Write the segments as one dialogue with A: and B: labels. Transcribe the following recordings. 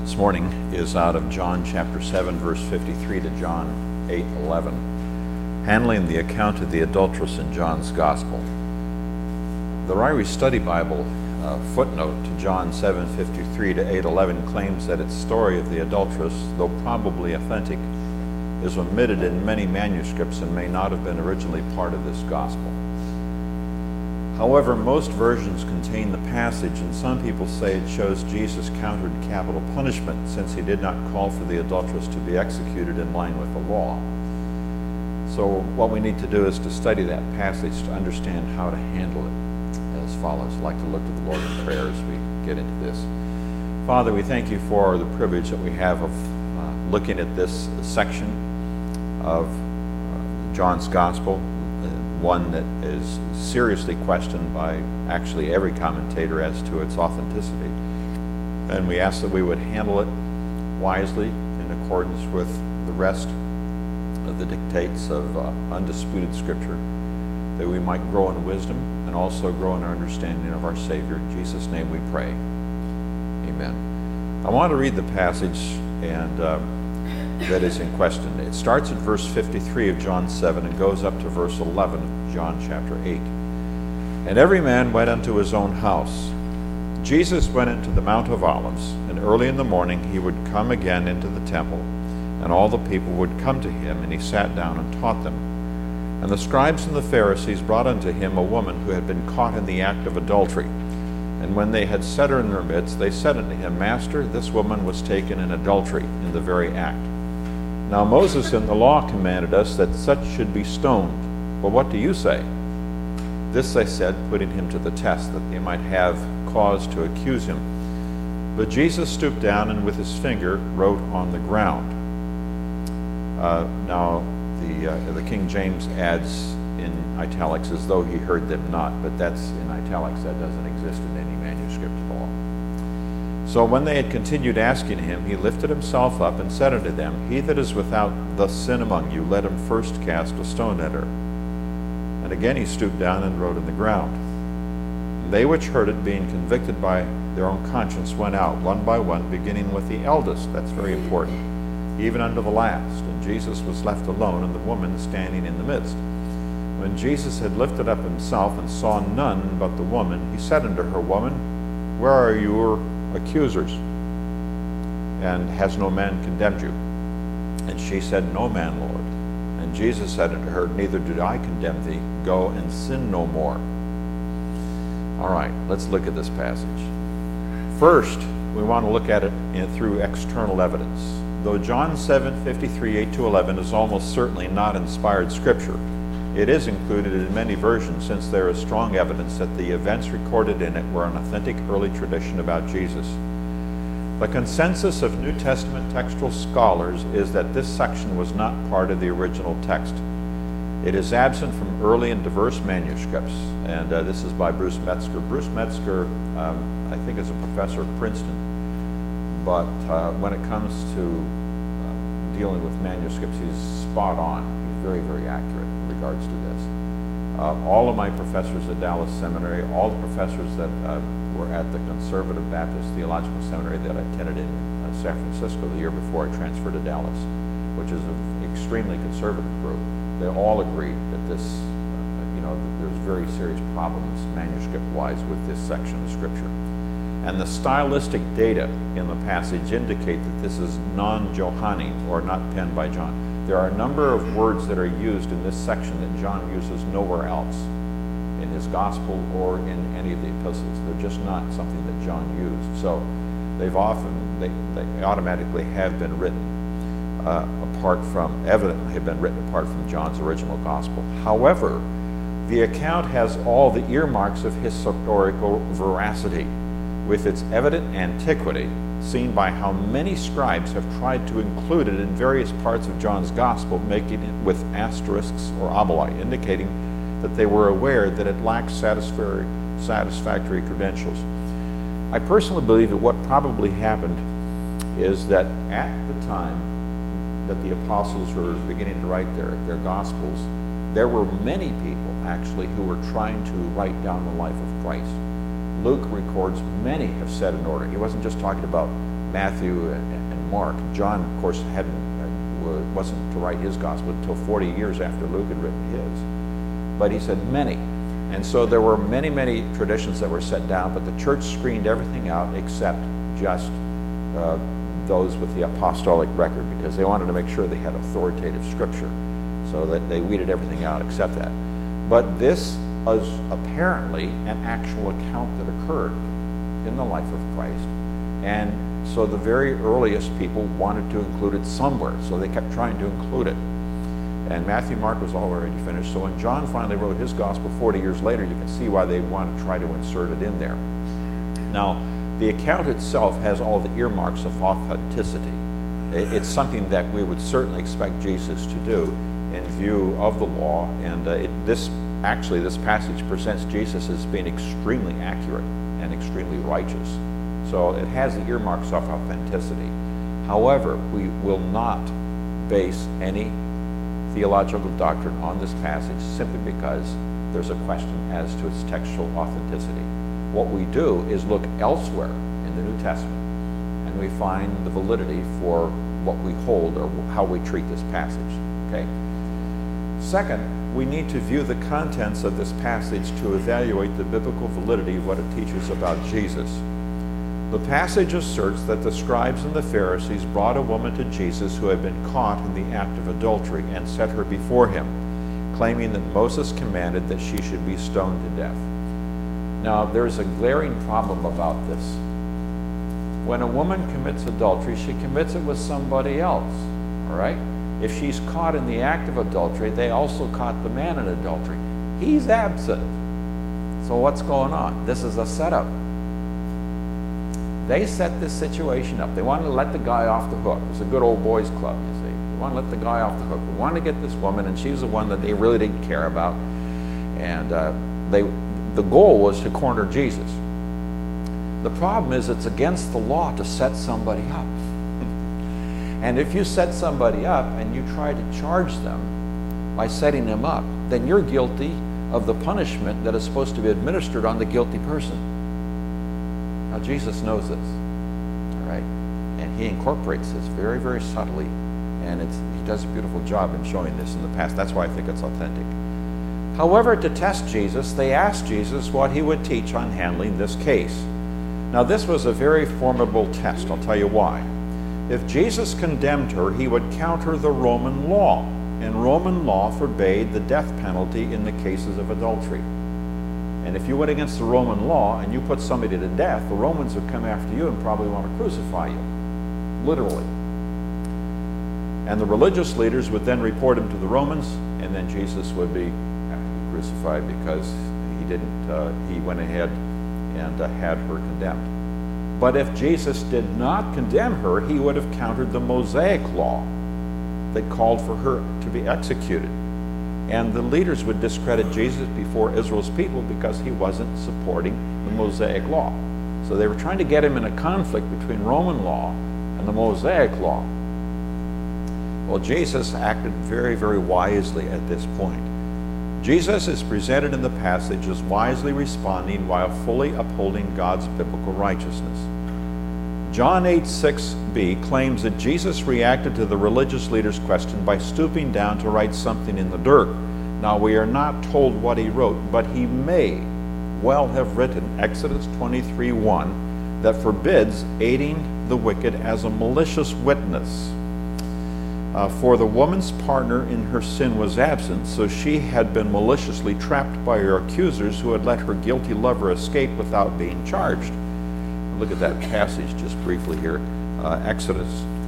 A: this morning is out of John chapter 7, verse 53 to John 8:11, handling the account of the adulteress in John's Gospel. The Ryrie Study Bible footnote to John 7:53 to 8:11 claims that its story of the adulteress, though probably authentic, is omitted in many manuscripts and may not have been originally part of this Gospel. However, most versions contain the passage, and some people say it shows Jesus countered capital punishment since he did not call for the adulteress to be executed in line with the law. So what we need to do is to study that passage to understand how to handle it as follows. I'd like to look to the Lord in prayer as we get into this. Father, we thank you for the privilege that we have of looking at this section of John's Gospel, one that is seriously questioned by actually every commentator as to its authenticity. And we ask that we would handle it wisely in accordance with the rest of the dictates of undisputed Scripture, that we might grow in wisdom and also grow in our understanding of our Savior. In Jesus' name we pray. Amen. I want to read the passage that is in question. It starts at verse 53 of John 7 and goes up to verse 11 of John chapter 8. And every man went unto his own house. Jesus went into the Mount of Olives, and early in the morning he would come again into the temple, and all the people would come to him, and he sat down and taught them. And the scribes and the Pharisees brought unto him a woman who had been caught in the act of adultery. And when they had set her in their midst, they said unto him, Master, this woman was taken in adultery in the very act. Now Moses in the law commanded us that such should be stoned. But what do you say? This they said, putting him to the test, that they might have cause to accuse him. But Jesus stooped down and with his finger wrote on the ground. Now the King James adds in italics as though he heard them not, but that's in italics. That doesn't exist in any manuscript at all. So when they had continued asking him, he lifted himself up and said unto them, He that is without the sin among you, let him first cast a stone at her. And again he stooped down and wrote on the ground. And they which heard it, being convicted by their own conscience, went out one by one, beginning with the eldest. That's very important. Even unto the last. And Jesus was left alone, and the woman standing in the midst. When Jesus had lifted up himself and saw none but the woman, he said unto her, Woman, where are your accusers? And has no man condemned you? And she said, No man, Lord. And Jesus said unto her, Neither did I condemn thee. Go and sin no more. All right, let's look at this passage. First, we want to look at it through external evidence. Though John 7:53, 8 to 11 is almost certainly not inspired Scripture, it is included in many versions since there is strong evidence that the events recorded in it were an authentic early tradition about Jesus. The consensus of New Testament textual scholars is that this section was not part of the original text. It is absent from early and diverse manuscripts, and this is by Bruce Metzger. Bruce Metzger, I think, is a professor at Princeton, but when it comes to dealing with manuscripts, he's spot on. He's very, very accurate in regards to this. All of my professors at Dallas Seminary, all the professors that were at the Conservative Baptist Theological Seminary that I attended in San Francisco the year before I transferred to Dallas, which is an extremely conservative group, they all agreed that this, that there's very serious problems manuscript-wise with this section of Scripture. And the stylistic data in the passage indicate that this is non-Johannine, or not penned by John. There are a number of words that are used in this section that John uses nowhere else in his Gospel or in any of the epistles. They're just not something that John used. So they automatically have been written evidently have been written apart from John's original Gospel. However, the account has all the earmarks of historical veracity, with its evident antiquity seen by how many scribes have tried to include it in various parts of John's Gospel, making it with asterisks or oboli, indicating that they were aware that it lacked satisfactory credentials. I personally believe that what probably happened is that at the time that the apostles were beginning to write their Gospels, there were many people actually who were trying to write down the life of Christ. Luke records many have set in order. He wasn't just talking about Matthew and Mark. John, of course, wasn't to write his gospel until 40 years after Luke had written his. But he said many. And so there were many, many traditions that were set down, but the church screened everything out except just those with the apostolic record, because they wanted to make sure they had authoritative scripture, so that they weeded everything out except that. But this was apparently an actual account that occurred in the life of Christ. And so the very earliest people wanted to include it somewhere, so they kept trying to include it. And Matthew, Mark was already finished. So when John finally wrote his gospel 40 years later, you can see why they want to try to insert it in there. Now, the account itself has all the earmarks of authenticity. It's something that we would certainly expect Jesus to do in view of the law. And this passage presents Jesus as being extremely accurate and extremely righteous. So it has the earmarks of authenticity. However, we will not base any theological doctrine on this passage simply because there's a question as to its textual authenticity. What we do is look elsewhere in the New Testament, and we find the validity for what we hold or how we treat this passage. Okay? Second, we need to view the contents of this passage to evaluate the biblical validity of what it teaches about Jesus. The passage asserts that the scribes and the Pharisees brought a woman to Jesus who had been caught in the act of adultery and set her before him, claiming that Moses commanded that she should be stoned to death. Now, there's a glaring problem about this. When a woman commits adultery, she commits it with somebody else, all right? If she's caught in the act of adultery, they also caught the man in adultery. He's absent. So what's going on? This is a setup. They set this situation up. They wanted to let the guy off the hook. It was a good old boys club, you see. They wanted to let the guy off the hook. They wanted to get this woman, and she was the one that they really didn't care about. And the goal was to corner Jesus. The problem is it's against the law to set somebody up. And if you set somebody up and you try to charge them by setting them up, then you're guilty of the punishment that is supposed to be administered on the guilty person. Now, Jesus knows this, all right? And he incorporates this very, very subtly, and he does a beautiful job in showing this in the past. That's why I think it's authentic. However, to test Jesus, they asked Jesus what he would teach on handling this case. Now, this was a very formidable test. I'll tell you why. If Jesus condemned her, he would counter the Roman law, and Roman law forbade the death penalty in the cases of adultery. And if you went against the Roman law and you put somebody to death, the Romans would come after you and probably want to crucify you, literally. And the religious leaders would then report him to the Romans, and then Jesus would be crucified because he went ahead and had her condemned. But if Jesus did not condemn her, he would have countered the Mosaic law that called for her to be executed. And the leaders would discredit Jesus before Israel's people because he wasn't supporting the Mosaic law. So they were trying to get him in a conflict between Roman law and the Mosaic law. Well, Jesus acted very, very wisely at this point. Jesus is presented in the passage as wisely responding while fully upholding God's biblical righteousness. John 8:6b claims that Jesus reacted to the religious leaders' question by stooping down to write something in the dirt. Now, we are not told what he wrote, but he may well have written Exodus 23:1 that forbids aiding the wicked as a malicious witness. For the woman's partner in her sin was absent, so she had been maliciously trapped by her accusers who had let her guilty lover escape without being charged. Look at that passage just briefly here. Exodus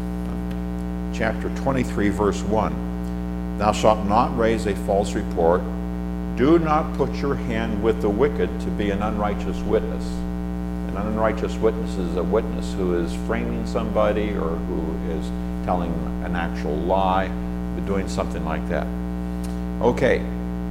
A: chapter 23, verse 1. Thou shalt not raise a false report. Do not put your hand with the wicked to be an unrighteous witness. An unrighteous witness is a witness who is framing somebody or who is telling an actual lie, but doing something like that. Okay.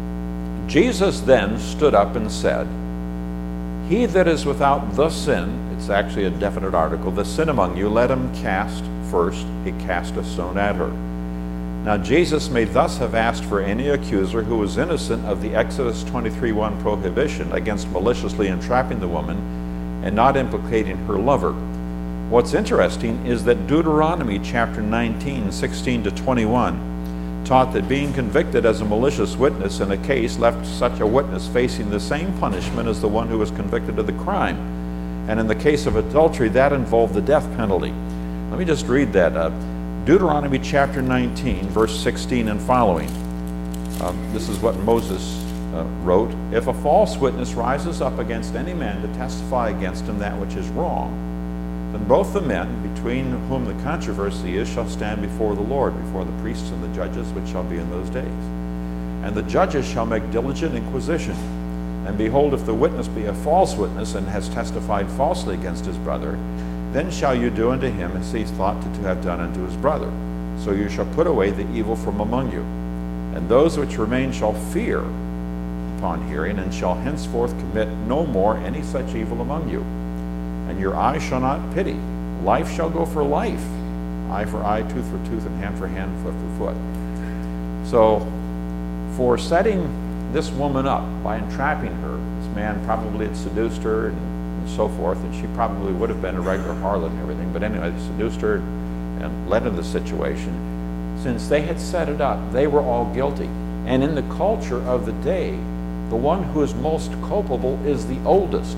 A: Jesus then stood up and said, He that is without the sin, it's actually a definite article, the sin among you, let him cast first, he cast a stone at her. Now Jesus may thus have asked for any accuser who was innocent of the Exodus 23:1 prohibition against maliciously entrapping the woman and not implicating her lover. What's interesting is that Deuteronomy chapter 19, 16 to 21 taught that being convicted as a malicious witness in a case left such a witness facing the same punishment as the one who was convicted of the crime. And in the case of adultery, that involved the death penalty. Let me just read that. Deuteronomy chapter 19, verse 16 and following. This is what Moses wrote. If a false witness rises up against any man to testify against him that which is wrong, then both the men between whom the controversy is shall stand before the Lord, before the priests and the judges which shall be in those days. And the judges shall make diligent inquisition. And behold, if the witness be a false witness and has testified falsely against his brother, then shall you do unto him as he thought to have done unto his brother. So you shall put away the evil from among you. And those which remain shall fear upon hearing, and shall henceforth commit no more any such evil among you. And your eye shall not pity. Life shall go for life, eye for eye, tooth for tooth, and hand for hand, foot for foot. So, for setting this woman up by entrapping her, this man probably had seduced her and so forth, and she probably would have been a regular harlot and everything, but anyway, they seduced her and led to the situation. Since they had set it up, they were all guilty. And in the culture of the day, the one who is most culpable is the oldest.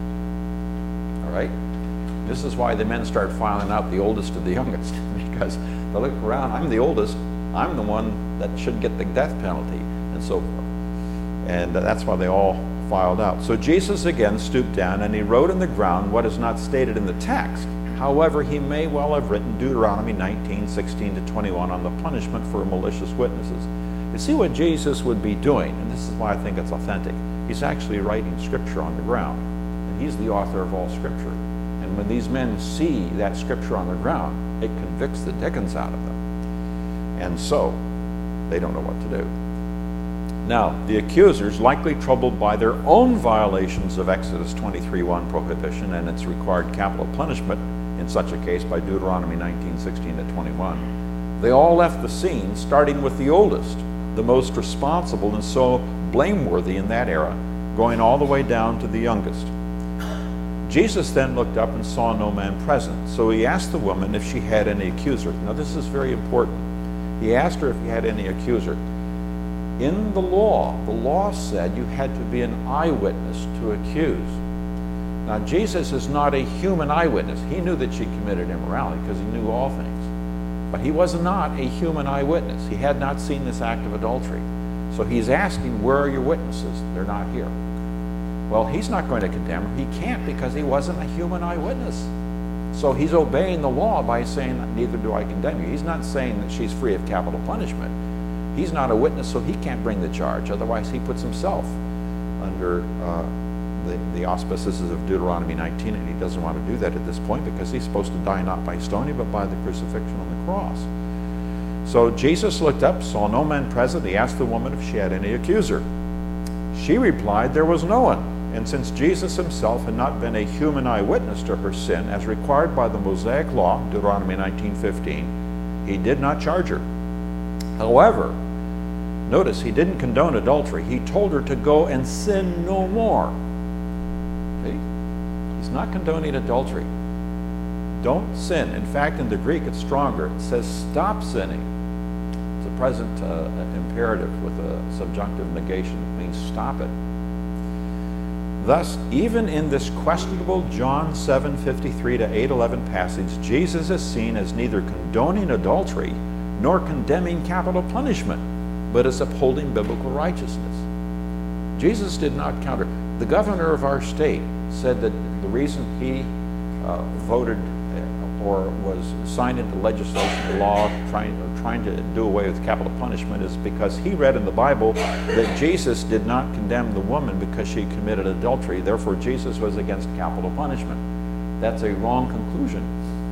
A: All right? This is why the men start filing out the oldest of the youngest, because they look around, I'm the oldest, I'm the one that should get the death penalty, and so forth. And that's why they all filed out. So Jesus again stooped down and he wrote in the ground what is not stated in the text. However, he may well have written Deuteronomy 19, 16 to 21 on the punishment for malicious witnesses. You see what Jesus would be doing, and this is why I think it's authentic. He's actually writing scripture on the ground, and he's the author of all scripture. And when these men see that scripture on the ground, it convicts the dickens out of them. And so, they don't know what to do. Now, the accusers, likely troubled by their own violations of Exodus 23:1 prohibition and its required capital punishment, in such a case by Deuteronomy 19, 16 to 21, they all left the scene, starting with the oldest, the most responsible and so blameworthy in that era, going all the way down to the youngest. Jesus then looked up and saw no man present, so he asked the woman if she had any accuser. Now this is very important. He asked her if he had any accuser. In the law said you had to be an eyewitness to accuse. Now, Jesus is not a human eyewitness. He knew that she committed immorality because he knew all things. But he was not a human eyewitness. He had not seen this act of adultery. So he's asking, where are your witnesses? They're not here. Well, he's not going to condemn her. He can't because he wasn't a human eyewitness. So he's obeying the law by saying, neither do I condemn you. He's not saying that she's free of capital punishment. He's not a witness, so he can't bring the charge. Otherwise, he puts himself under the auspices of Deuteronomy 19, and he doesn't want to do that at this point because he's supposed to die not by stoning, but by the crucifixion on the cross. So Jesus looked up, saw no man present. He asked the woman if she had any accuser. She replied, there was no one. And since Jesus himself had not been a human eyewitness to her sin, as required by the Mosaic law, Deuteronomy 19:15, he did not charge her. However, notice he didn't condone adultery. He told her to go and sin no more. See? He's not condoning adultery. Don't sin. In fact, in the Greek, it's stronger. It says stop sinning. It's a present imperative with a subjunctive negation. It means stop it. Thus, even in this questionable John 7:53 to 8:11 passage, Jesus is seen as neither condoning adultery nor condemning capital punishment, but as upholding biblical righteousness. Jesus did not counter. The governor of our state said that the reason he voted or was signed into legislation, the law, trying to do away with capital punishment is because he read in the Bible that Jesus did not condemn the woman because she committed adultery. Therefore, Jesus was against capital punishment. That's a wrong conclusion.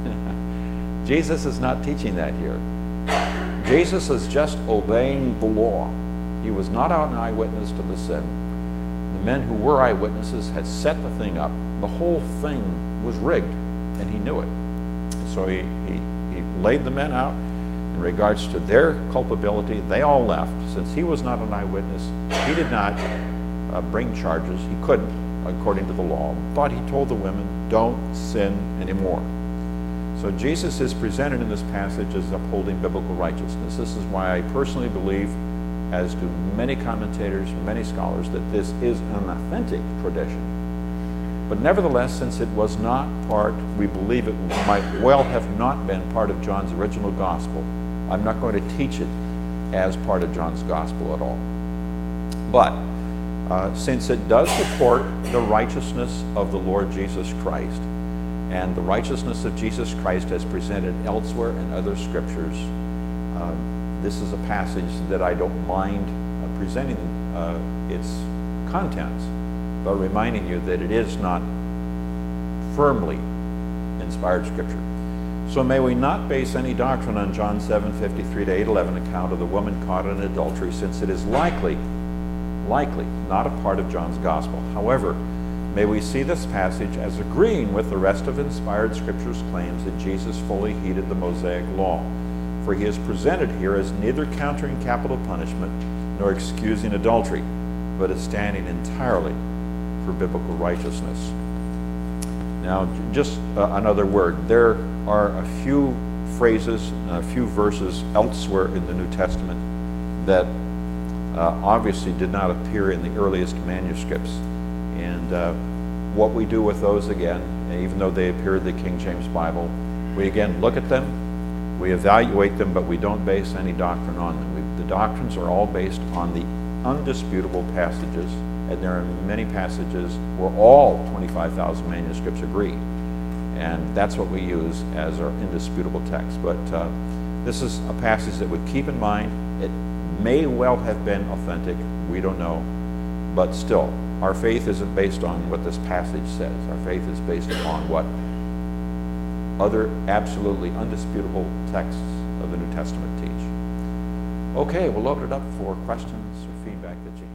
A: Jesus is not teaching that here. Jesus is just obeying the law. He was not an eyewitness to the sin. The men who were eyewitnesses had set the thing up. The whole thing was rigged, and he knew it. So he laid the men out in regards to their culpability. They all left. Since he was not an eyewitness, he did not bring charges. He couldn't, according to the law. But he told the women, don't sin anymore. So Jesus is presented in this passage as upholding biblical righteousness. This is why I personally believe, as do many commentators, many scholars, that this is an authentic tradition. But nevertheless, since it was not part, we believe it might well have not been part of John's original gospel. I'm not going to teach it as part of John's gospel at all. But since it does support the righteousness of the Lord Jesus Christ, and the righteousness of Jesus Christ as presented elsewhere in other scriptures, this is a passage that I don't mind presenting its contents, but reminding you that it is not firmly inspired scripture. So may we not base any doctrine on John 7:53 to 8:11 account of the woman caught in adultery, since it is likely not a part of John's gospel. However, may we see this passage as agreeing with the rest of inspired scripture's claims that Jesus fully heeded the Mosaic law, for he is presented here as neither countering capital punishment nor excusing adultery, but as standing entirely for biblical righteousness. Now, just another word. There are a few phrases, a few verses elsewhere in the New Testament that obviously did not appear in the earliest manuscripts. And what we do with those, again, even though they appear in the King James Bible, we again look at them, we evaluate them, but we don't base any doctrine on them. The doctrines are all based on the undisputable passages, and there are many passages where all 25,000 manuscripts agree. And that's what we use as our indisputable text. But this is a passage that we keep in mind. It may well have been authentic, we don't know, but still, our faith isn't based on what this passage says. Our faith is based upon what other absolutely undisputable texts of the New Testament teach. Okay, we'll open it up for questions or feedback that you